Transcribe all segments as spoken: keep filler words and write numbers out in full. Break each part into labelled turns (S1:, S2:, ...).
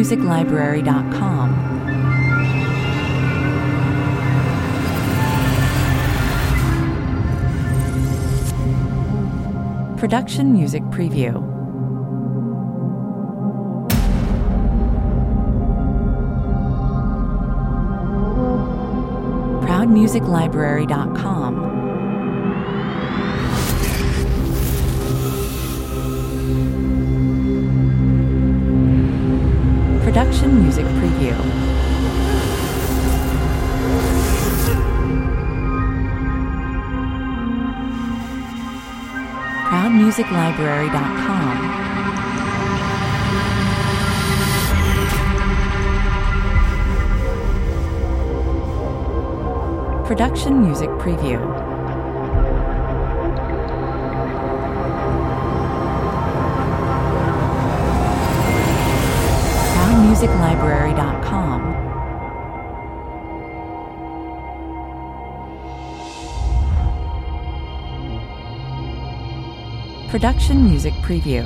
S1: music library dot com. Production Music Preview. proud music library dot com. Production Music Preview. proud music library dot com. Production Music Preview. proud music library dot com. Production Music Preview.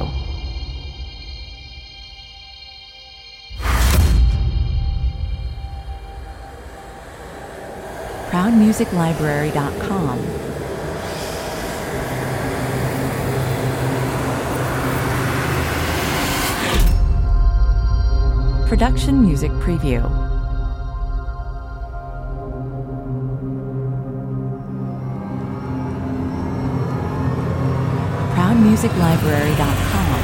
S1: proud music library dot com. Production Music Preview. proud music library dot com.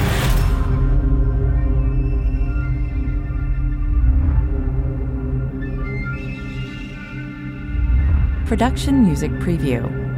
S1: Production Music Preview.